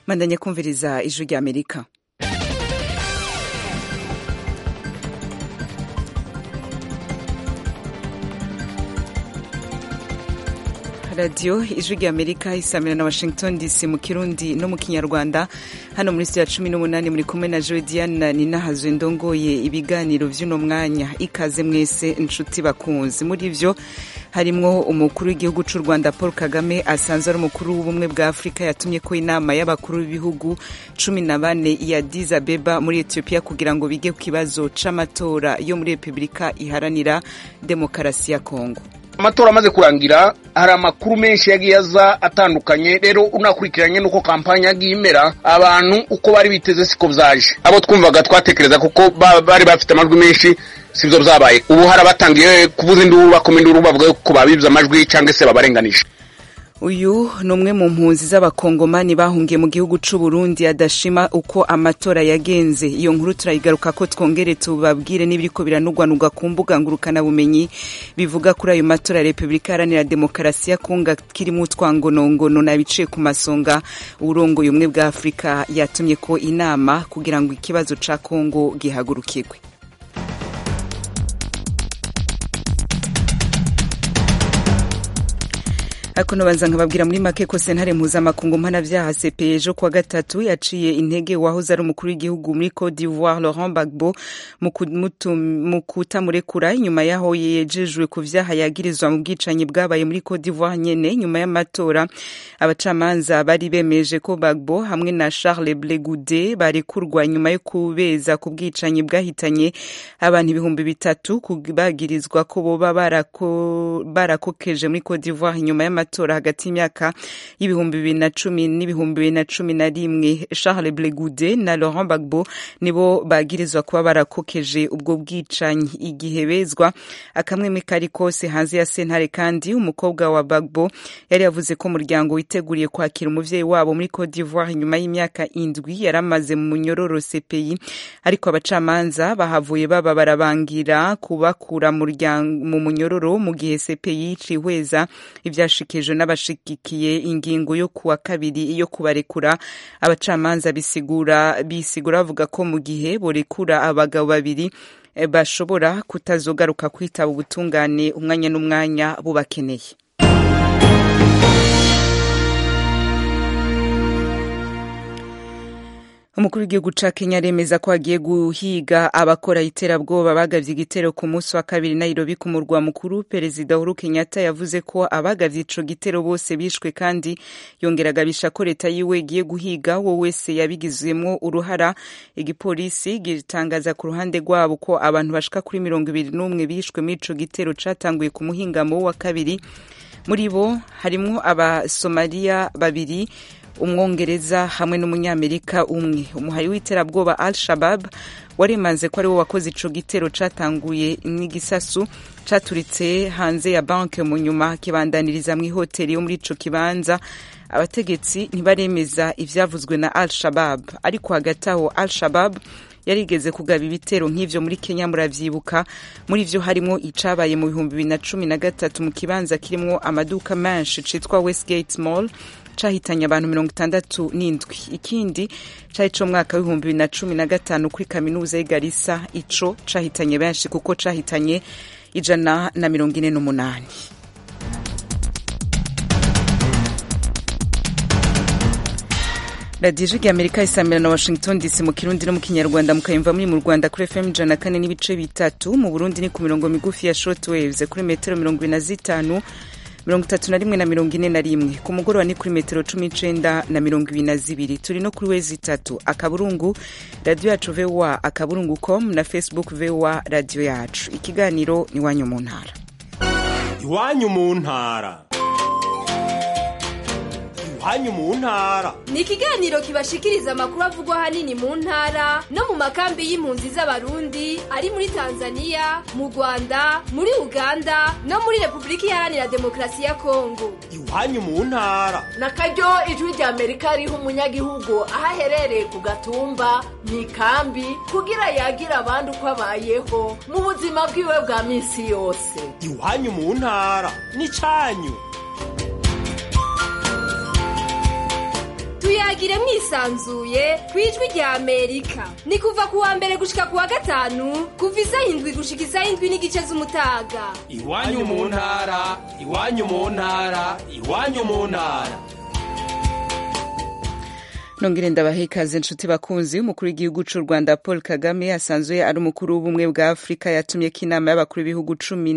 Mandanya kumviriza ijwi rya Amerika. Radio ijwi rya Amerika isamira na Washington DC mu Kirundi no mu Kinyarwanda. Hano muri studio ya 18 muri kumwe na Joy Diana Ninahazwe ndongoye ibiganiro vy'uno mwanya. Ikaze mwese inshuti bakunzi. Muri ivyo harimwo umukuru w'igihugu c'u Rwanda Paul Kagame asanzwe ari umukuru w'ubumwe bwa Afrika yatumye ko inama y'abakuru b'ibihugu 14 ya Addis Abeba muri Ethiopia kugira ngo bige ku kibazo c'amatora yo muri Republika iharanira demokarasi ya Kongo. Amatora amaze kurangira hari amakuru menshi yagiye aza atandukanye, rero unakurikiranye nuko kampanya yagiye imera, abantu uko bari biteze siko vyaje. Abo twumvaga twatekereza kuko bari bafite amajwi menshi sivyo vyabaye. Ubu hari abatangiye kuvuza induru bakoma induru bavuga ko babivye amajwi cyangwa se babarenganisha. Uyu numwe mu mpunzi z'abakongomani bahungiye mu gihugu c'u Burundi adashima uko amatora yagenze. Iyo nkuru turayigaruka ko twongere tubabwire n'ibiriko biranugwanugwa ku mbuga ngurukana bumenyi bivuga kuri ayo matora ya Republika Iharanira Demokarasi ya Kongo kirimo twangonongono na biciye ku masonga. Urongo y'umwe bwa Afrika yatumye ko inama kugira ngo ikibazo ca Kongo gihagurukirwe. Hakuno banza nkababwira muri make ko sentare mpuzamakungu mpanavyaha CPI ejo kuwa gatatu yaciye intege wahoze ari umukuru w'igihugu muri Côte d'Ivoire Laurent Gbagbo mu kutamurekura nyuma yaho yejejwe ku vyaha yagirizwa mu bwicanyi bwabaye muri Côte d'Ivoire nyene. Nyuma y'amatora abacamanza bari bemeje ko Gbagbo hamwe na Charles Blé Goudé barekurwa nyuma yo kubeza ku bwicanyi bwahitanye abantu 300 bagirizwa ko boba barakokeje muri Côte d'Ivoire nyuma y'amatora hagati y'imyaka y'ibihumbi 2010 n'ibihumbi 2011. Charles Blé Goudé na Laurent Gbagbo nibo bagirizwa kuba barakokeje ubwo bwicanyi. Igihe bezwa akamwe kari kose hanze ya sentare, kandi umukobwa wa Gbagbo yari yavuze ko umuryango witeguriye kwakira umuvyeyi wabo muri Côte d'Ivoire nyuma y'imyaka 7 yaramaze mu munyororo CPI, ariko abacamanza bahavuye baba barabangira kubakura mu munyororo mu gihe CPI cihweza ivyashikijwe n'abashigikiye ingingo yo kuwa kabiri yo kubarekura. Abacamanza bisigura bavuga ko mu gihe borekura abagabo babiri bashobora kutazogaruka kwitaba ubutungane umwanya n'umwanya bubakeneye. Umukuru w'igihugu ca Kenya remeza ko agiye guhiga abakora iterabwoba bagavye igitero ku munsi wa kabiri Nairobi ku murwa mukuru. Perezida Uhuru Kenyatta yavuze ko abagavye ico gitero bose bishwe, kandi yongeraga bisha ko leta yiwe igiye guhiga wo wese yabigizwemwo uruhara. Igipolisi gitangaza ku ruhande rwabo ko abantu bashika kuri 21 bishwe muri ico gitero catanguye ku muhingamo wa kabiri. Muri bo harimwo Abasomalia babiri, Umwongereza hamwe n'Umunyamerika umwe. Umuhari w'iterabwoba Al-Shabaab waremanze ko ari wo wakoze ico gitero catanguye n'igisasu caturitse hanze ya banke mu nyuma kibandaniriza mu hoteli yo muri ico kibanza. Abategetsi ntibaremeza ivyavuzwe na Al-Shabaab, ariko hagati aho Al-Shabaab yarigeze kugaba ibitero nk'ivyo muri Kenya, muravyibuka. Muri vyo harimo icabaye mu 2013 mu kibanza kirimwo amaduka menshi citwa Westgate Mall cahitanye abantu 67. Ikindi cari co mwaka wa 2015 kuri kaminuza ya Garissa, ico cahitanye benshi kuko cahitanye 148. Radio Ijwi rya Amerika isamira na Washington DC mu Kirundi no mu Kinyarwanda, mukayumva muri mu Rwanda kuri FM 104.3, mu Burundi ni ku mirongo migufi ya shortwaves kuri metero 25 31 na 41, ku mugoroba ni kuri metero 19 na 22. Turi no kuri wezi 3 akaburungu radio yacu VOA akaburungu.com na Facebook VOA radio yacu. Ikiganiro ni wanyu mu ntara. Iwanyu mu ntara. Iwanyu mu ntara ni ikiganiro kibashikiriza amakuru avugwa hanini mu ntara no mu makambi y'impunzi z'abarundi ari muri Tanzania, mu Rwanda, muri Uganda no muri Republika Iharanira Demokarasi ya Kongo. Iwanyu mu ntara nakaryo ijwi rya Amerika riho umunyagihugu ahaherereye ku gatumba n'ikambi kugira yagira abandi uko abayeho mu buzima bwiwe bwa minsi yose. Iwanyu mu ntara ni canyu. tuyagire mwisanzuye kwijwi rya Amerika. Ni kuva kuwa mbere gushika kuwa gatanu kuva 7 gushika 7:30 z'umutaga. Iwanyu mu ntara, iwanyu mu ntara, iwanyu mu ntara. Nongere ndabahe ikaze nshuti bakunzi. Umukuru w'igihugu c'u Rwanda Paul Kagame asanzwe ari umukuru w'ubumwe bwa Afrika yatumye k'inama y'abakuru b'ibihugu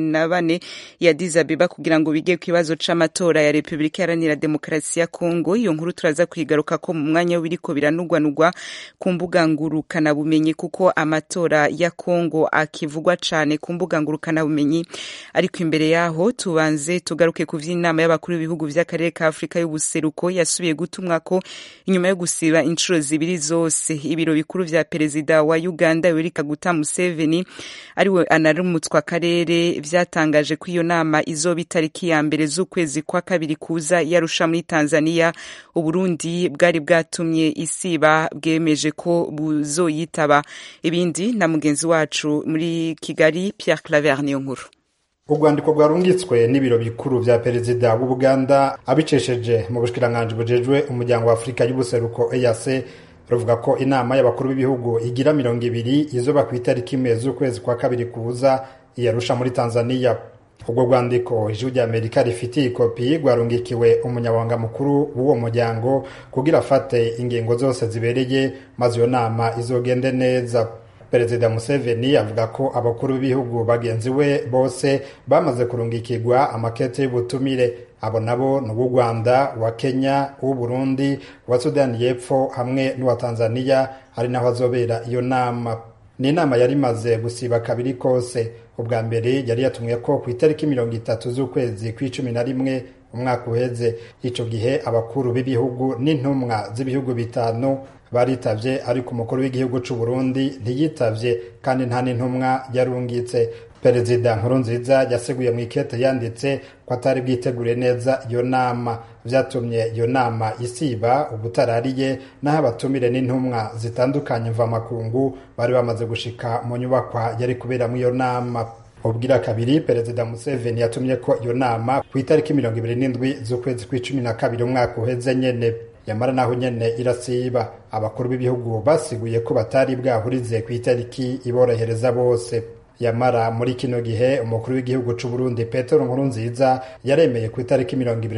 14 ya Addis Abeba kugira ngo bige ku kibazo c'amatora ya Republika Iharanira Demokarasi ya Kongo. Iyo nkuru turaza kwigaruka ko mu mwanya w'ibiriko biranugwanugwa ku mbuga ngurukana bumenyi, kuko amatora ya Kongo akivugwa cane ku mbuga ngurukana bumenyi. Ariko imbere yaho tubanze tugaruke ku vy'inama y'abakuru b'ibihugu vy'akarere ka Afrika y'ubuseruko yasubiye gutumwako inyuma yo siba inshuro zibiri zose. Ibiro bikuru vya perezida wa Uganda Yoweri Kaguta Museveni ariwe anarumutswa karere vyatangaje ko iyo nama izoba itariki ya mbere z'ukwezi kwa kabiri kuza yarusha muri Tanzania. Uburundi bwari bwatumye isiba bwemeje ko buzoyitaba. Ibindi na mugenzi wacu muri Kigali Pierre Claver niyo nkuru. Urwandiko rwarungitswe n'ibiro bikuru vya perezida w'Ubuganda abicesheje mu bushikiranganje bujejwe umuryango wa Afrika y'ubuseruko EAC ruvuga ko inama y'abakuru b'ibihugu igira 200 izoba ku itariki z'ukwezi kwa kabiri kuza yarusha muri Tanzania. Ubwo rwandiko ijwi rya Amerika rifitiye ikopi rwarungikiwe umunyabanga mukuru w'uwo muryango kugira afate ingingo zose zibereye maze iyo nama izogende neza. Perezida Museveni avuga ko abakuru b'ibihugu bagenzi we bose bamaze kurungikirwa amakete y'ubutumire. Abo nabo n'u Rwanda, wa Kenya, u Burundi, wa Sudani y'Epfo hamwe n'uwa Tanzania, ari naho azobera iyo nama. Ni inama yari maze gusiba kabiri kose. Ubwa mbere yari yatumwe ko ku itariki 30 z'ukwezi kwa11 umwaka uheze. Ico gihe abakuru b'ibihugu n'intumwa z'ibihugu bitanu baritavye, ariko umukuru w'igihugu c'u Burundi ntiyitavye kandi nta n'intumwa yarungitse. Perezida Nkurunziza yaseguye mu ikete yanditse ko atari bwitegure neza iyo nama, vyatumye iyo nama isiba ubutarariye, naho abatumire n'intumwa zitandukanye mva makungu bari bamaze gushika mu nyubakwa yari kubera mu iyo nama. Ubwira kabiri Perezida Museveni yatumye ko iyo nama ku itariki 27 z'ukwezi kwa12 umwaka uheze nyene. Yamara naho nyene irasiba. Abakuru b'ibihugu basiguye ko batari bwahurize ku itariki iborohereza bose. Yamara muri kino gihe umukuru w'igihugu c'u Burundi Petero Nkurunziza yaremeye ku itariki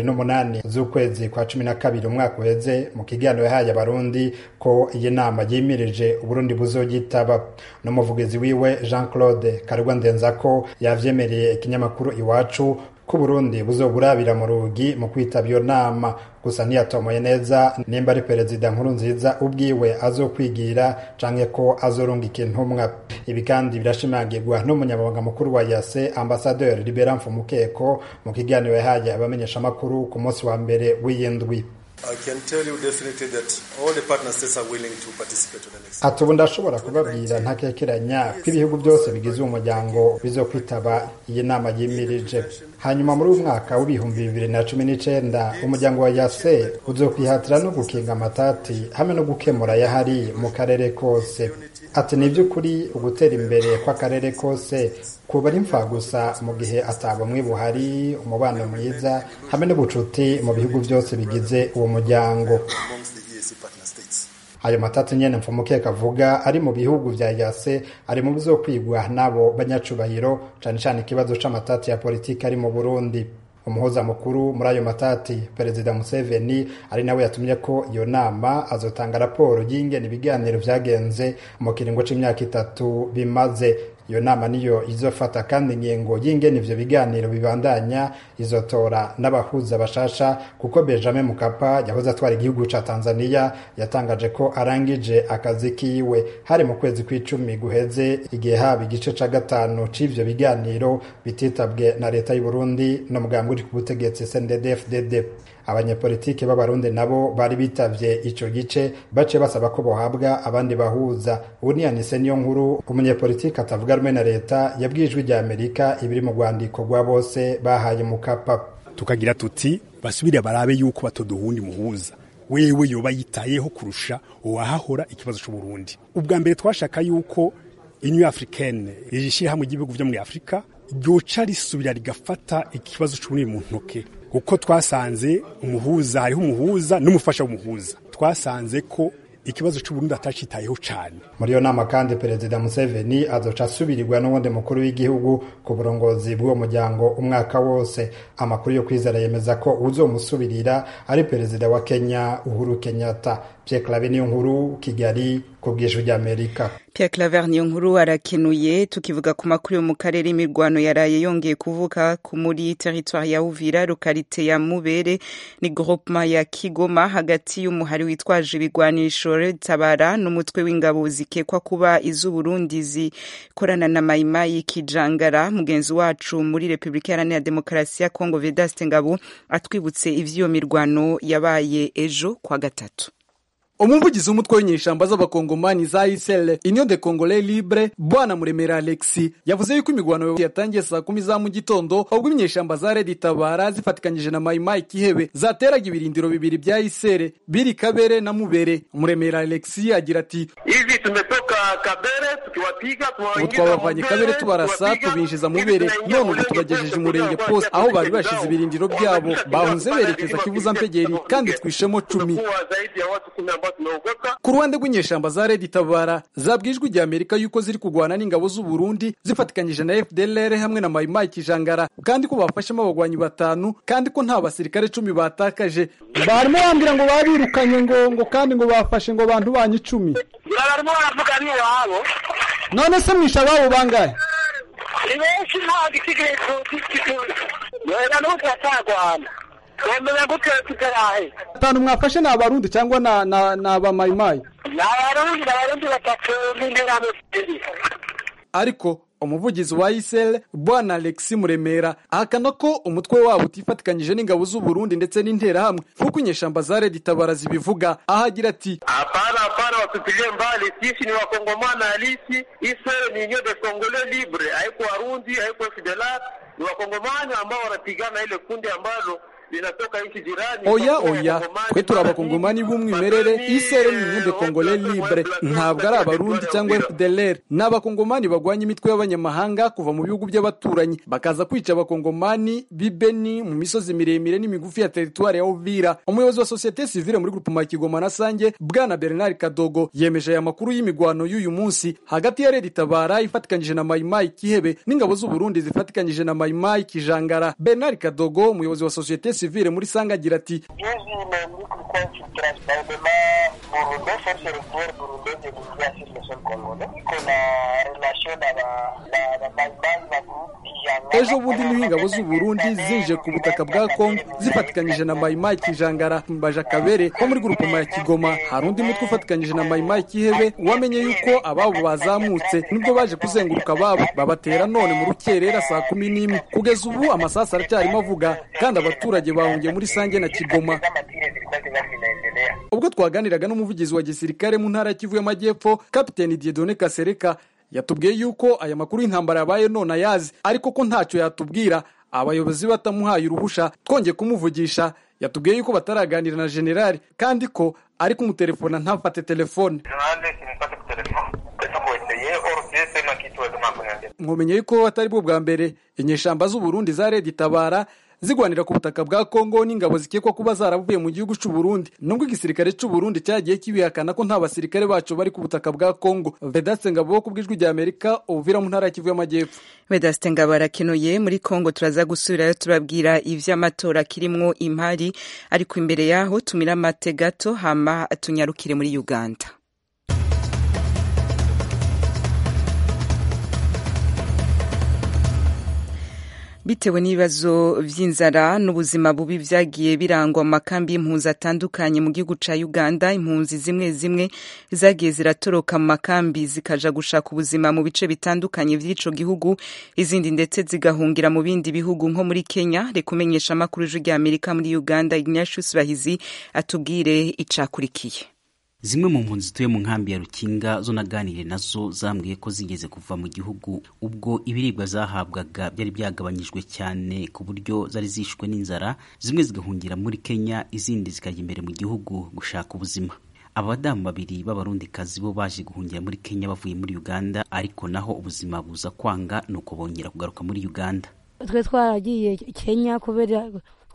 28 z'ukwezi kwa 12 umwaka uheze mu kiganiro yahaye abarundi ko iyi nama yimirije Uburundi buzogitaba. N'umuvugizi wiwe Jean Claude Karugwa Ndenzako yavyemereye ikinyamakuru Iwacu ko Burundi buzoburabira mu rugi mu kwitaba iyo nama. Gusa ntiyatomoye neza nimba ari Perezida Nkurunziza ubwiwe azokwigira canke ko azorungika intumwa. Ibi kandi birashimagirwa n'umunyamabanga mukuru wa EAC Ambassadeur Libera Mfumukeko mu kiganiro yahaye abamenyesha makuru ku munsi wa mbere w'iyindwi. I can tell you definitely that all the partner states are willing to participate to the next. Atubu ndashobora kubabwira ntakekeranya ko ibihugu byose bigize umuryango bizokwitaba iyi nama yimirije. Hanyuma muri umwaka w'ibihumbi 2019 umuryango wa EAC uzokwihatira no gukinga amatati hamwe no gukemura yahari mu karere kose. Ati ni by'ukuri ugutera imbere kw'akarere kose kuba ari mfa gusa mu gihe atabamwe buhari umubano mwiza hamwe n'ubucuti mu bihugu byose bigize uwo muryango. Ayo matatu nyene Mfumukeko avuga ari mu bihugu vya EAC ari mu bizokwigwa nabo banyacubahiro, cane cane ikibazo c'amatati ya politiki ari mu Burundi. Umuhoza mukuru muri ayo matati Perezida Museveni ari nawe yatumye ko iyo nama azotanga raporo y'ingene ibiganiro vyagenze mu kiringo c'imyaka 3 bimaze. Iyo nama niyo izofata kandi ingingo y'ingene ivyo biganiro bibandanya, izotora n'abahuza bashasha, kuko Benjamin Mkapa yahoze atwara igihugu ca Tanzania yatangaje ko arangije akazi kiwe hari mu kwezi kwa10 guheze, igihe haba igice ca 5 c'ivyo biganiro bititabwe na leta y'u Burundi no mugambi uri ku butegetsi CNDD-FDD. Abanyepolitike b'abarundi nabo bari bitavye ico gice bace basaba ko bohabwa abandi bahuza. Uniyanise niyo nkuru umunyepolitike atavuga rumwe na leta yabwijwe rya Amerika ibiri mu rwandiko rwa bose bahaye Mukapa. Tukagira tuti basubire barabe yuko batoduhundi muhuza wewe yoba yitayeho kurusha uwahahora ikibazo c'u Burundi. Ubwa mbere twashaka yuko Union Africaine yishira hamwe igihugu vyo muri Afrika ryoca risubira rigafata ikibazo c'u Burundi mu ntoke, kuko twasanze umuhuza hariho umuhuza n'umufasha w'umuhuza. twasanze ko ikibazo c'Uburundi atacitayeho cane. Muri yo nama kandi Perezida Museveni azoca asubirirwa n'uwundi mukuru w'igihugu ku burongozi bw'uwo muryango umwaka wose. Amakuru yo kwizera yemeza ko uzomusubirira ari Perezida wa Kenya Uhuru Kenyatta. Pierre Claver Niyonkuru, Kigali, ku bw'Ijwi ry'Amerika. Pierre Claver Niyonkuru arakenuye. Tukivuga ku makuru yo mu karere, imirwano yaraye yongeye kuvuka muri territoire ya Uvira, lokalite ya Mubere ni groupement ya Kigoma, hagati y'umuhari witwaje ibigwanisho Tabara n'umutwe w'ingabo zikekwa kuba iz'Uburundi zikorana na Maimai Kijangara. Mugenzi wacu muri Republika Iharanira Demokarasi ya Kongo Vedaste Ngabo atwibutse ivyo mirwano yabaye ejo kwa gatatu. Umuvugizi w'umutwe w'inyeshamba z'abakongomani za ISL Union de Congolais Libre Bwana Muremera Alexis yavuze yuko imigwano yatangiye saa 10 za mu gitondo, ubwo inyeshamba za Red Tabara zifatikanyije na Maimai Kihebe zateraga ibirindiro bibiri bya ISL biri Kabere na Mubere. Muremera Alexis agira ati hivi tumetoka Kabere tukiwapiga twabavanye Kabere tubarasa tubinjiza Mubere, none ubu tubagejeje umurenge post aho bari bashize ibirindiro byabo, bahunze berekeza Kivuza Mpegeri kandi twishemo 10. Ku ruhande rw'inyeshamba za Red Tabara zabwijwe rya Amerika yuko ziri kugwana n'ingabo z'u Burundi zifatikanyije na FDLR hamwe na Maimai Kijangara, kandi ko bafashemo abagwanyi 5 kandi ko nta basirikare 10 batakaje. Barimo bambwira ngo babirukanye ngo kandi ngo bafashe ngo abantu banyu 10. Barimo baravuga ni wabo. None se mwisha babo bangahe? Ni benshi nta gikigezo cy'ikituri. Yera no twatagwana. Twemera gute tukarahe. Atanu mwafashe na Abarundi cyangwa na ba Maimai? Na Abarundi batatu n'interano. Ariko umuvugizi wa ISL Bwana Alexis Muremera ahakana ko umutwe wabo utifatikanyije n'ingabo z'u Burundi ndetse n'intera hamwe kuko inyeshamba za Red Tabara zibivuga. Ahagira ati hapana watupilie mbali, sisi ni wakongomana halisi. ISL ni Union de Congolais Libre, haiko Warundi, haiko FDLR, ni wakongomani ambao wanapigana ile kundi ambalo linatoka nchi jirani. Oya twe turabakongomani b'umwimerere. ISL ni Union de Congolais Libre, ntabwo ari Abarundi cyangwa FDLR. N'abakongomani bagwanya imitwe y'abanyamahanga kuva mu bihugu by'abaturanyi bakaza kwica abakongomani bibeni mu misozi miremire n'imigufi ya territoire ya Uvira. Umuyobozi wa societe civile muri groupement ya Kigoma na Sange Bwana Bernard Kadogo yemeje aya makuru y'imigwano y'uyu munsi hagati ya Red Tabara ifatikanyije na Maimai Kihebe n'ingabo z'u Burundi zifatikanyije na Maimai Kijangara. Bernard Kadogo, umuyobozi wa societe civile muri Sanga, agira ati ejo bundi niho ingabo z'u Burundi zinje ku butaka bwa Kongo zifatikanyije na Maimai Kijangara mbaja Kabere ko muri groupement ya Kigoma. Hari undi mutwe ufatikanyije na Maimai Kihebe wamenye yuko ababo bazamutse nibwo baje kuzenguruka ababo babatera none mu rukerera saa 11. Kugeza ubu amasasa aracyarimo avuga kandi abaturage bahungiye muri Sange na Kigoma. Ubwo twaganiraga n'umuvugizi wa gisirikare mu ntara ya Kivu y'Amajyepfo Kapiteni Dieudonné Kasereka yatubwiye yuko aya makuru y'intambara yabaye none ayazi, ariko ko ntacyo yatubwira abayobozi batamuhaye uruhusha. Twongeye kumuvugisha yatubwiye yuko bataraganira na generali kandi ko ari kumutelefona ntafate telefone. Mwomenye yuko atari bwo bwa mbere inyeshamba z'u Burundi za Red Tabara zigwanira ku butaka bwa Kongo n'ingabo zikekwa kuba zaravuye mu gihugu cy'u Burundi. Nubwo igisirikare cy'u Burundi cyagiye kibihakana ko nta basirikare bacu bari ku butaka bwa Kongo. Vedaste Ngabo ku bw'Ijwi rya Amerika, Uvira mu ntara ya Kivu y'Amajyepfo. Vedaste Ngabo arakenuye. Muri Kongo turaza gusubirayo turabwira ivy'amatora kirimwo impari, ariko imbere yaho tumira amate gato hama tunyarukire muri Uganda. Bitewe n'ibibazo vy'inzara n'ubuzima bubi vyagiye birangwa mu makambi y'impunzi atandukanye mu gihugu ca Uganda, impunzi zimwe zagiye ziratoroka mu makambi zikaja gushaka ubuzima mu bice bitandukanye vy'ico gihugu, izindi ndetse zigahungira mu bindi bihugu nko muri Kenya. Reka umenyesha amakuru y'Ijwi rya Amerika muri Uganda Ignatius Bahizi atubwire icakurikiye. Zimwe mu mpunzi zituye mu nkambi ya Rukinga zo naganire nazo zambwiye ko zigeze kuva mu gihugu ubwo ibiribwa zahabwaga byari byagabanyijwe cyane ku buryo zari zishwe n'inzara, zimwe zigahungira muri Kenya, izindi zikajya imbere mu gihugu gushaka ubuzima. Abadamu babiri b'Abarundikazi bo baje guhungira muri Kenya bavuye muri Uganda, ariko naho ubuzima buza kwanga nuko bongera kugaruka muri Uganda. Twe twaragiye Kenya kubera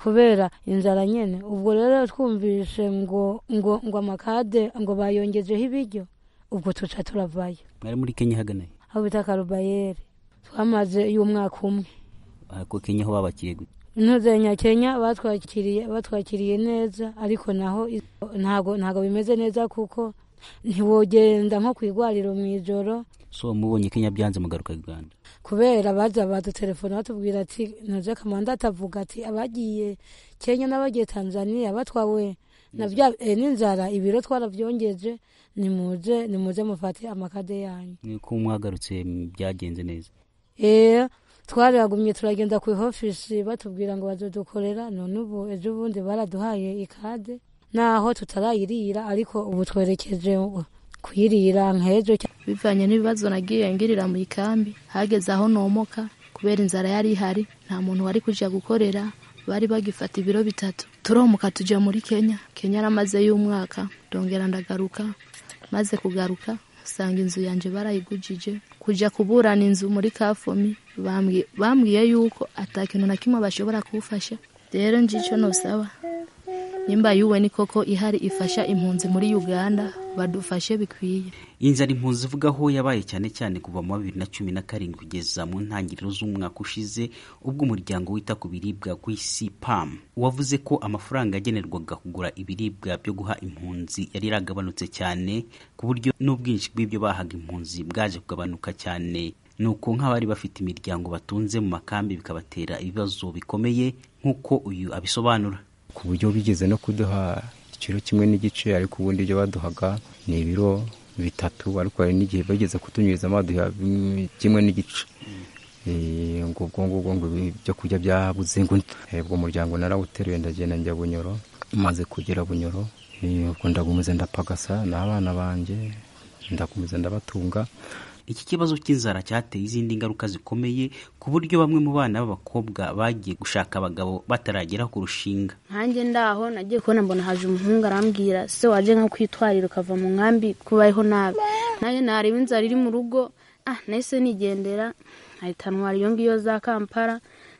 kubera inzara nyene. Ubwo rero twumvishe ngo amakade ngo bayongejeho ibiryo, ubwo tuca turavayo. Mwari muri Kenya hagana aho bita Karubayeri, twamaze y'umwaka umwe. Ko Kenya ho babakiriye gute? Ntuzenya Kenya batwakiriye neza, ariko naho ntago bimeze neza kuko ntiwogenda nko kwigwariro mw'ijoro. So mubonye Kenya byanze mugaruka Uganda kubera baza telefone batubwira ati naje kamanda atavuga ati abagiye Kenya n'abagiye Tanzania batwawe na bya n'inzara, ibiro twaravyongeje, nimuze mufate amakade yanyu. Niko mwagarutse byagenze neza? Twaragumye turagenda ku office batubwira ngo bazodukorera, none ubu ejo bundi baraduhaye ikade naho tutarayirira, ariko ubu twerekeje kuyirira nkejo. Bivanye n'ibibazo nagiye ngirira mu ikambi, hageze aho nomoka kubera inzara yari ihari, nta muntu wari kuja gukorera, bari bagifata ibiro 3. Turomuka tuja muri Kenya aramaze y'umwaka, ndongera ndagaruka. Maze kugaruka usanga inzu yanje barayigujije, kuja kuburana inzu muri Kafomi bambwiye yuko atakintu na kimwe bashobora kufasha. Rero njico nosaba nimba yuwe ni koko ihari ifasha impunzi muri Uganda badufashe bikwiye. Inzara impunzi ivugaho yabaye cyane cyane kuva mu 2017 kugeza mu ntangiriro z'umwaka ushize, ubwo umuryango wita ku biribwa kw'isi PAM wavuze ko amafaranga yagenerwaga kugura ibiribwa byo guha impunzi yari yaragabanutse cyane, ku buryo n'ubwinshi bw'ibyo bahaga impunzi bwaje kugabanuka cyane, nuko nk'abari bafite imiryango batunze mu makambi bikabatera ibibazo bikomeye nk'uko uyu abisobanura. Ku buryo bigeze no kuduha ikiro kimwe n'igice, ariko ubundi ibyo baduhaga ni ibiro 3, ariko hari n'igihe bageze kutunyuriza amaduha kimwe n'igice. Ngo byo kurya byabuze ngo ubwo umuryango narawuteruye ndagenda njya Bunyoro. Maze kugera Bunyoro ubwo ndagumiza ndapagasa n'abana banje, ndagumiza ndabatunga. Iki kibazo cy'inzara cyateye izindi ngaruka zikomeye, ku buryo bamwe mu bana b'abakobwa bagiye gushaka abagabo bataragera ku rushinga. Hanjye ndaho nagiye kubona mbona haje umuhungu arambwira, se waje nka kwitwarira ukava mu nkambi kubayeho nabi. Naye nareba inzara iri mu rugo, nahise nigendera ahitanwa iyo ngiyo za Kampala,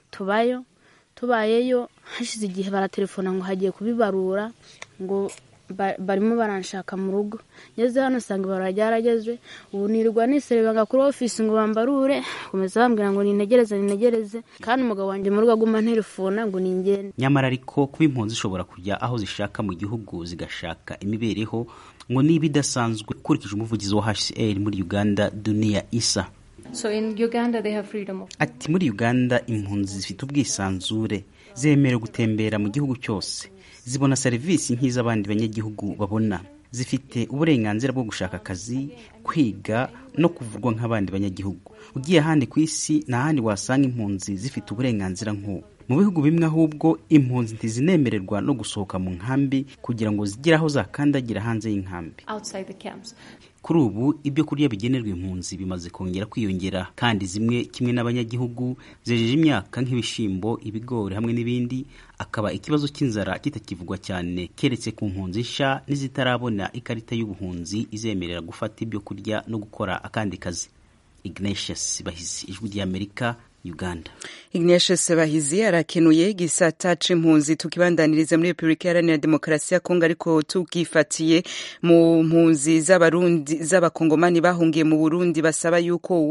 tubayeyo. Hashize igihe baratelefona ngo hagiye kubibarura, ngo barimo baranshaka mu rugo. Ngeze hano sanga barajyarageze, ubu nirwa niserebanga kuri office ngo bambarure, komeza bambwira ngo nintegereze, kandi umugabo wanje mu rugo aguma telefona ngo ningende. Nyamara ariko kuba impunzi zishobora kujya aho zishaka mu gihugu zigashaka imibereho ngo niba idasanzwe, kurikije umuvugizi wa HCR muri Uganda Dunia Isa. So in Uganda they have freedom of... Ati muri Uganda impunzi zifite ubwisanzure, zemerewe gutembera mu gihugu cyose, zibona serivisi nk'iz'abandi banyagihugu babona, zifite uburenganzira bwo gushaka akazi, kwiga no kuvurwa nk'abandi banyagihugu. Ugiye ahandi ku isi nta handi wasanga impunzi zifite uburenganzira nk'ubu. Mu bihugu bimwe ahubwo impunzi ntizinemererwa no gusohoka mu nkambi kugira ngo zigire aho zakandagira hanze y'inkambi. Outside the camps. Kuri ubu ibyo kurya bigenerwa impunzi bimaze kongera kwiyongera, kandi zimwe kimwe n'abanyagihugu zejeje imyaka nk'ibishimbo, ibigori hamwe n'ibindi, akaba ikibazo cy'inzara kitakivugwa cyane, keretse ku mpunzi nsha n'izitarabona ikarita y'ubuhunzi izemerera gufata ibyo kurya no gukora akandi kazi. Ignatius Bahizi, Ijwi ry'Amerika, Uganda. Ignatius Bahizi arakenuye gisata c'impunzi. Tukibandaniriza muri Republika Iharanira Demokarasi ya Kongo, ariko tukifatiye mu mpunzi z'abarundi z'abakongomani bahungiye mu Burundi basaba yuko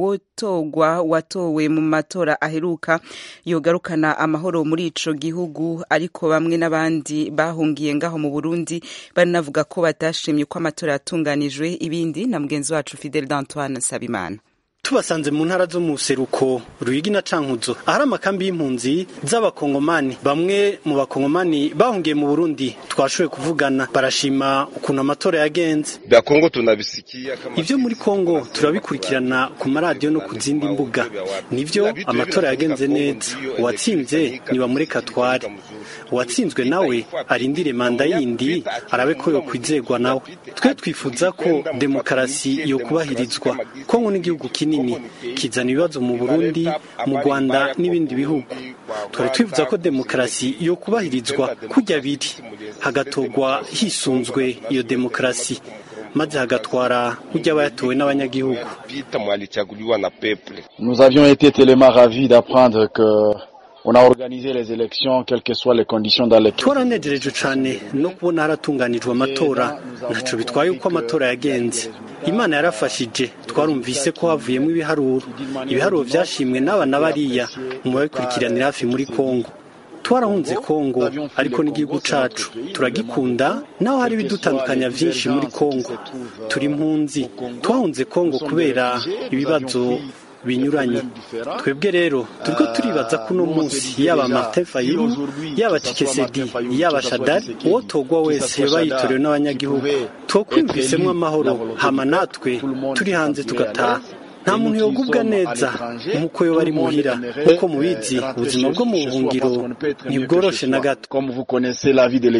watowe mu matora aheruka yogarukana amahoro muri ico gihugu, ariko bamwe n'abandi bahungiye ngaho mu Burundi baranavuga ko batashimye ko amatora yatunganijwe. Ibindi na mugenzi wacu Fidel d'Antoine Sabimana. Tubasanze mu ntara zo mu Seruko, Ruyigi na Cankuzo, ahari amakambi y'impunzi z'abakongomani. Bamwe mu bakongomani bahungiye mu Burundi twashoboye kuvugana, barashima ukuntu amatora yagenze. Bya Kongo tunabisikia kama ivyo muri Kongo turabikurikirana ku maradiyo no ku zindi mbuga. Nivyo amatora yagenze neza, uwatsinze ni bamureka twari, uwatsinzwe nawe arindire manda yindi arabe ko yo kwizegwa nawe. Twe twifuza ko demokarasi yo kubahirizwa. Kongo n'igihugu kinini kizana ibibazo mu Burundi, mu Rwanda n'ibindi bihugu. Twari twifuza ko demokarasi yo kubahirizwa kujya biri, hagatogwa hisunzwe iyo demokarasi, maze hagatwara kujya bayatowe n'abanyagihugu. Nous avions été tellement ravis d'apprendre que On a organisé les élections quelles que soient les conditions dans lesquelles. Twaranejereje cyane no kubona haratunganijwe amatora ntaco bitwaye uko amatora yagenze. Imana yarafashije twarumvise ko havuyemo ibiharuro byashimwe n'abana bariya mu babikurikiranira hafi muri Kongo. Twarahunze Kongo ariko n'igihugu cacu turagikunda naho hari bidutandukanya byinshi muri Kongo. Turi impunzi twahunze Kongo kubera ibibazo binyuranye. Twebwe rero turiko turibaza ko no munsi yaba Martin Fayulu yaba Tshisekedi yaba Shadari uwo togwa wese bayitorewe n'abanyagihugu twokwumvisemwo amahoro hama natwe turi hanze tugataha. Nta muntu yogubwa neza nkuko yo bari muhira uko mubizi ubuzima bwo mu buhungiro ntibworoshe na gato. Comme vous connaissez la vie de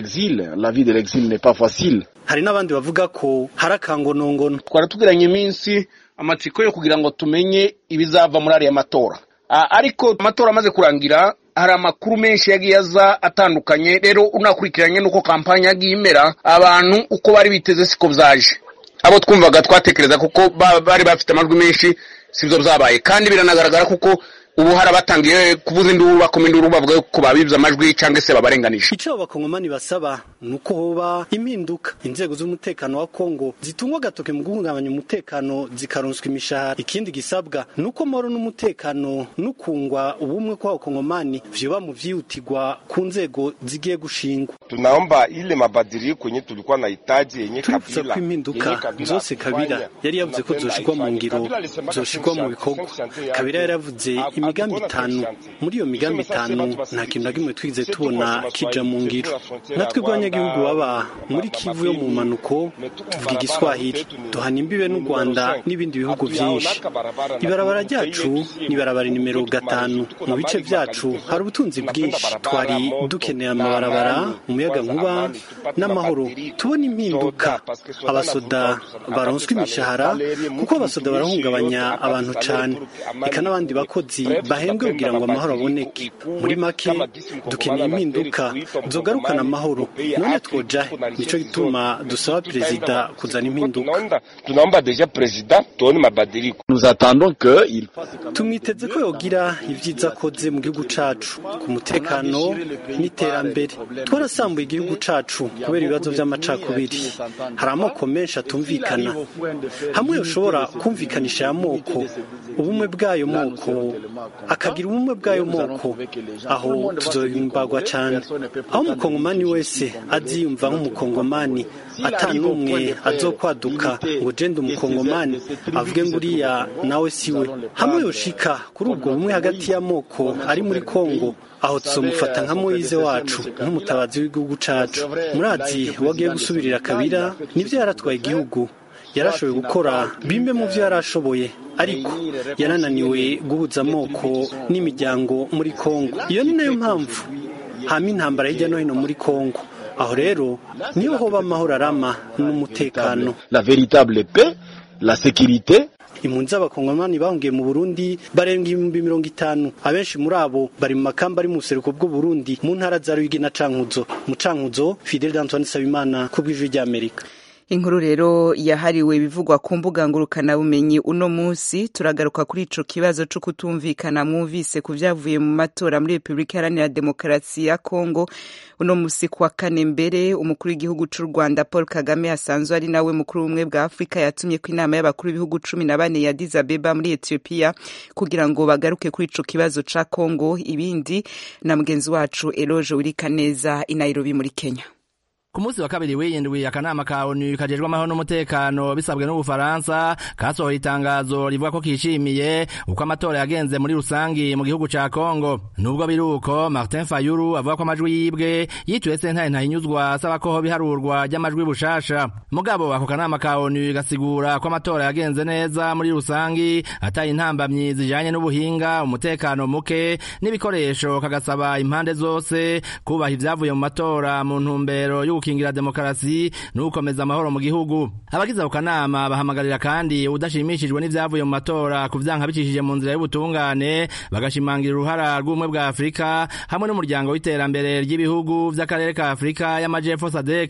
l'exil n'est pas facile. Hari n'abandi bavuga ko harakangonongono. Twaratugiranye iminsi amatsiko yo kugira ngo tumenye ibizava muri ariya matora. Ariko amatora amaze kurangira hari amakuru menshi yagiye aza atandukanye, rero unakurikiranye nuko kampanya yagiye imera, abantu uko bari biteze siko byaje. Abo twumvaga twatekereza kuko bari bafite amajwi menshi sivyo byabaye, kandi biranagaragara kuko ubu harabatangiye kuvuza induru bakoma induru bavuga ko babibye amajwi cyangwa se babarenganisha. Ico abakongomani basaba nuko hoba impinduka. Inzego z'umutekano wa Kongo zitungwa gatoke mu guhungabanya umutekano zikaronswa imishahara. Ikindi gisabwa nuko moro n'umutekano nukungwa ubumwe kwa Kongomani vyoba mu vyutigwa ku nzego zigiye gushingwa. Tunaomba ile mabadiliko yenye tulikuwa na hitaji yenye kabila impinduka zose Kabila yari yavuze ko zoshikwa mu ngiro zoshikwa mu bikorwa. Kabila yaravuze imigambi itanu, muri iyo migambi itanu nta kintu na kimwe twize tubona kija mu ngiro. Natwe bw'abanyagihugu baba muri Kivu yo mu manuko tuvuga Igiswahili, duhana imbibe n'u Rwanda n'ibindi bihugu byinshi. Ibarabara ryacu ni barabara nimero 5. Mu bice byacu hari ubutunzi bwinshi, twari dukeneye amabarabara, umuyaga nkuba n'amahoro. Tubona impinduka, abasoda baronswa imishahara kuko abasoda barahungabanya abantu cyane, eka n'abandi bakozi bahembwe kugira ngo amahoro aboneke. Muri make dukeneye impinduka zogarukana amahoro. None twoja nico gituma dusaba perezida kuzana impinduka. Tunaomba deja perezida tuone mabadiliko. Nous attendons que il tumwiteze ko yogira ivyiza koze mu gihugu cacu ku mutekano n'iterambere. Twarasambuye igihugu cacu kubera ibibazo by'amacakubiri. Hari amoko menshi atumvikana. Hamwe ushobora kumvikanisha amoko ubumwe bwayo moko akagira ubumwe bwayo moko, aho tuzoyimbagwa cyane. Aho umukongomani wese aziyumva nk'umukongomani atanumwe azokwaduka ngo jende umukongomani avuge ngo uriya nawe siwe. Hamwe yoshika kuri ubwo bumwe hagati y'amoko ari muri Kongo, aho tuzomufata nka Moise wacu nk'umutabazi w'igihugu cacu. Murazi wagiye gusubirira Kabila nivyo yaratwaye igihugu, yarashoboye gukora bimwe mu byo yarashoboye, ariko yarananiwe guhuza amoko n'imiryango muri Kongo. Iyo ni nayo mpamvu hama intambara hirya no hino muri Kongo. Aho rero niho hoba amahoro arama n'umutekano. La véritable paix, la sécurité. Impunzi z'abakongomani bahungiye mu Burundi barenga 50,000. Abenshi muri abo bari mu makamba ari mu buseruko bw'u Burundi mu ntara za Ruyigi na Cankuzo. Mu Cankuzo, Fidel Antoine Sabimana ku bw'ijwi ry'Amerika. Inkuru rero yahariwe bivugwa ku mbuga ngurukana bumenyi uno munsi. Turagaruka kuri ico kibazo cyo kutumvikana mwumvise ku vyavuye mu matora muri Republika Iharanira Demokarasi ya Kongo. Uno munsi kwa kane mbere umukuru w'igihugu cy'u Rwanda Paul Kagame asanzwe ari nawe mukuru w'umwe bwa Afrika yatumye ko inama y'abakuru b'ibihugu 14 ya Addis Abeba muri Ethiopia kugira ngo bagaruke kuri ico kibazo ca Kongo. Ibindi na mugenzi wacu Eloge Urikaneza i Nairobi muri Kenya. Ku munsi wa kabiri w'indwi akanama ka ONU kajejwe amahoro n'umutekano bisabwe n'Ubufaransa kasohoye itangazo rivuga ko kishimiye uko amatora yagenze muri rusangi mu gihugu ca Kongo. Nubwo biruko Martin Fayulu avuga ko amajwi yibwe yituye sentare ntahinyuzwa asaba ko biharurwa ry'amajwi bushasha. Mugabo ako kanama ka ONU gasigura ko amatora yagenze neza muri rusangi ataye intambamyi zijanye n'ubuhinga, umutekano muke n'ibikoresho, kagasaba impande zose kubaha ivyavuye mu matora mu ntumbero gukingira demokarasi n'ukomeza amahoro mu gihugu. Abagize ako kanama bahamagarira kandi udashimishijwe n'ivyavuye mu matora kuvyanka bicishije mu nzira y'ubutungane, bagashimangira uruhara rw'umwe bwa Afrika hamwe n'umuryango w'iterambere ry'ibihugu vy'akarere ka Afrika y'amajepfo SADC.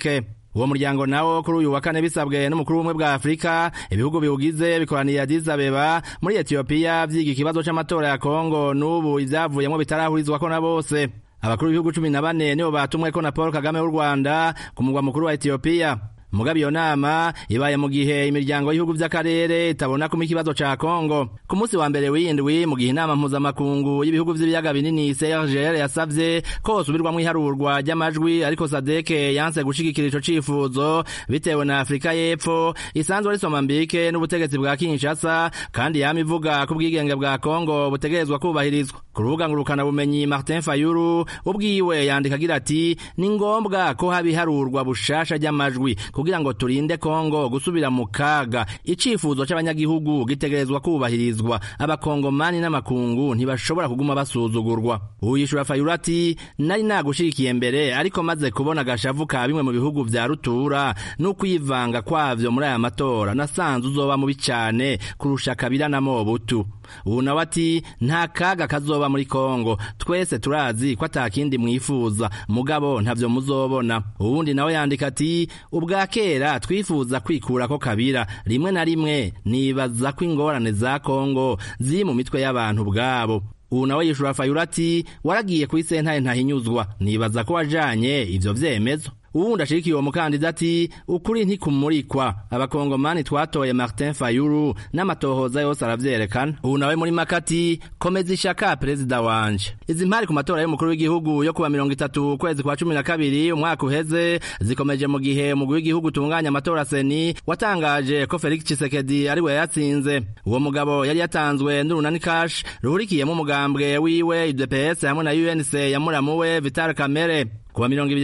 uwo muryango nawo kuri uyu wa kane bisabwe n'umukuru w'ubumwe bwa Afrika ibihugu biwugize bikoraniye Addis Abeba muri Ethiopia vyiga ikibazo c'amatora ya Kongo n'ubu ivyavuyemo bitarahurizwako na bose. Abakuru b'ibihugu 14 nibo batumweko na Paul Kagame w'u Rwanda ku mugwa mukuru wa Ethiopia. Mugabe iyo nama ibaye mu gihe imiryango y'ibihugu vy'akarere itabona kumwe ikibazo ca Kongo. Ku munsi wa mbere w'indwi mu gihe inama mpuzamakungu y'ibihugu vy'ibiyaga binini CIRGL yasavye ko hosubirwamwo iharurwa ry'amajwi, ariko SADC yanse gushigikira ico cifuzo bitewe na Afrika y'Epfo isanzwe ari Somambike n'ubutegetsi bwa Kinshasa, kandi yama ivuga ko ubwigenge bwa Kongo butegerezwa kubahirizwa. Ku rubuga ngurukana bumenyi Martin Fayulu ubwiwe yandika agira ati ni ngombwa ko haba iharurwa bushasha ry'amajwi kugira ngo turinde Kongo gusubira mu kaga. Icifuzo c'abanyagihugu gitegerezwa kubahirizwa, abakongomani n'amakungu ntibashobora kuguma basuzugurwa. Uyishura Fayulu ati nari nagushikiye mbere, ariko maze kubona gashavu ka bimwe mu bihugu vya rutura n'ukwivanga kwavyo muri aya matora nasanze uzoba mubi cane kurusha Kabila na Mobutu. Ubu nawe ati nta kaga kazoba muri Kongo, twese turazi ko atakindi mwifuza, mugabo ntavyo muzobona. Uwundi nawe yandika ati ubwa kera twifuza kwikura ko Kabila, rimwe na rimwe nibaza ko ingorane za Kongo ziri mu mitwe y'abantu bwabo. Ubu nawe yishura Fayulu ati waragiye kuri sentare ntahinyuzwa, nibaza ko wajanye ivyo vyemezo. Uwundi ashigikiye uwo mukandida ati ukuri ntikumurikwa, abakongomani twatoye Martin Fayulu n'amatohoza yose aravyerekana. Ubu nawe muri Makati komeza ishaka perezida wanje. Izi mpari ku matora y'umukuru w'igihugu yo kuba 30 kwezi kwa 12 umwaka uheze zikomeje mu gihe umugwi w'igihugu utunganya amatora seni watangaje ko Felix Tshisekedi ari we yatsinze. Uwo mugabo yari yatanzwe n'urunani Kash ruhurikiyemo umugambwe wiwe UDPS hamwe na UNC yamuramuwe Vital Kamerhe. Kuwa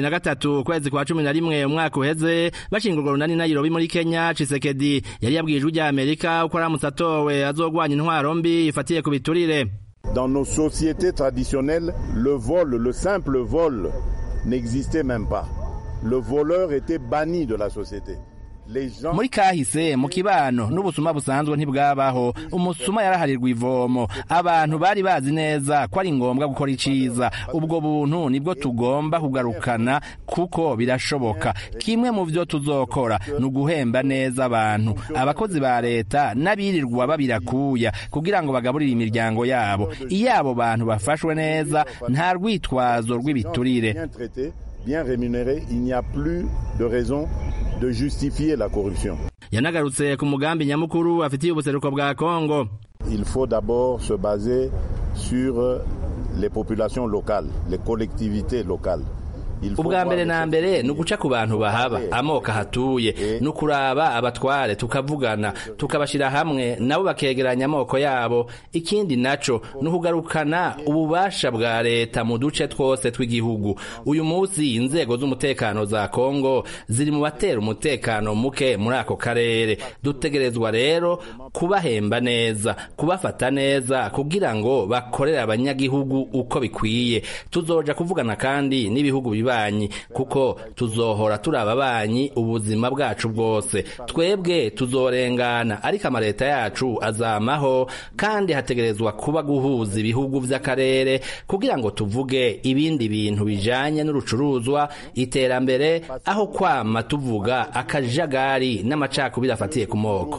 23 kwezi kwa 11 umwaka uheze bashingurwa runani Nairobi muri Kenya, Tshisekedi yari yabwijwe rya Amerika uko aramutse atowe azogwanya intwaro mbi ifatiye ku biturire. Dans nos sociétés traditionnelles, le simple vol n'existait même pas. Le voleur était banni de la société. Muri kahise mu kibano n'ubusuma busanzwe ntibwabaho, umusuma yaraharirwa ivomo, abantu bari bazi neza ko ari ngombwa gukora iciza. Ubwo buntu nibwo tugomba kugarukana kuko birashoboka. Kimwe mu vyo tuzokora nuguhemba neza abantu, abakozi ba leta n'abirirwa babirakuya kugira ngo bagaburire imiryango yabo. Iyabo bantu bafashwe neza nta rwitwazo rw'ibiturire. Bien rémunéré, il n'y a plus de raison de justifier la corruption. Yanagarutse ku mugambi nyamukuru afitiye ubuseruko bwa Kongo. Il faut d'abord se baser sur les populations locales, les collectivités locales. Ubwa mbere na mbere nuguca ku bantu bahaba, amoka hatuye, nukuraba abatware tukavugana, tukabashira hamwe nabo bakegeranya amoko yabo. Ikindi naco nukugarukana ububasha bwa leta mu duce twose tw'igihugu. Uyu munsi inzego z'umutekano za Kongo ziri mu batera umutekano muke muri ako karere. Dutegerezwa rero kubahemba neza, kubafata neza kugira ngo bakorere abanyagihugu uko bikwiye. Tuzoja kuvugana kandi n'ibihugu banyi kuko tuzohora turaba banyi ubuzima bwacu bwose. Twebwe tuzorengana, ariko amaleta yacu azamaho, kandi hategerezwa kuba guhuza ibihugu vy'akarere kugira ngo tuvuge ibindi bintu bijanye n'urucuruzwa, iterambere, aho kwama tuvuga akajagari n'amacakubiri afatiye ku moko.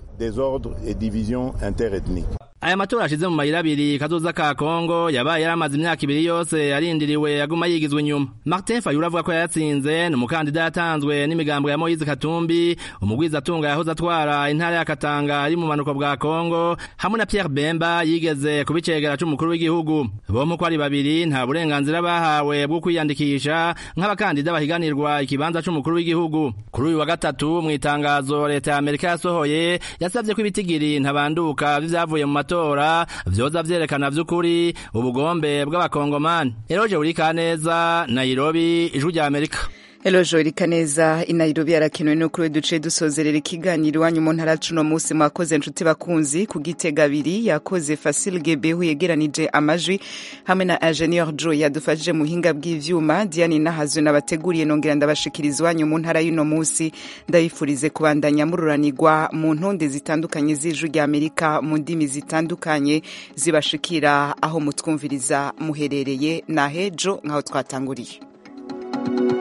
Aya matora ashize mu mayira abiri kazoza ka Kongo yabaye yaramaze imyaka 2 yose yarindiriwe yaguma yigizwe inyuma. Martin Fayulu avuga ko yatsinze n'umukandida yatanzwe n'imigambo ya Moise Katumbi, umugwiza atunga yahoze atwara intara ya Katanga ari mu manuko bwa Kongo, hamwe na Pierre Bemba yigeze kubicegera c'umukuru w'igihugu. Bomwe ko ari babiri nta burenganzira bahawe bwo kwiyandikisha nk'abakandida bahiganirwa ikibanza c'umukuru w'igihugu. Kuri uyu wa gatatu mu itangazo leta ya Amerika yasohoye yasavye ko ibitigiri ntabanduka bivyavuye mu matora vyoza vyerekana vy'ukuri ubugombe bw'abakongomani. Eroje Urikaneza, Nairobi, Ijwi rya Amerika. Elojo Irikaneza i Nairobi arakenewe no kuri duce dusozerera ikiganiro wanyu mu ntara cuno munsi mwakoze nshuti bakunzi ku Gitega 2 yakoze Facile Gebehu yegeranije amajwi hamwe na Engineer Joe yadufashije mu hinga bw'ivyuma. Diane Nahazo nabateguriye nongera ndabashikiriza wanyu mu ntara y'uno munsi. Ndayifurize kubandanya mururanirwa mu ntonde zitandukanye z'Ijwi rya Amerika mu ndimi zitandukanye zibashikira aho mutwumviriza muherereye na hejo nkaho twatanguriye.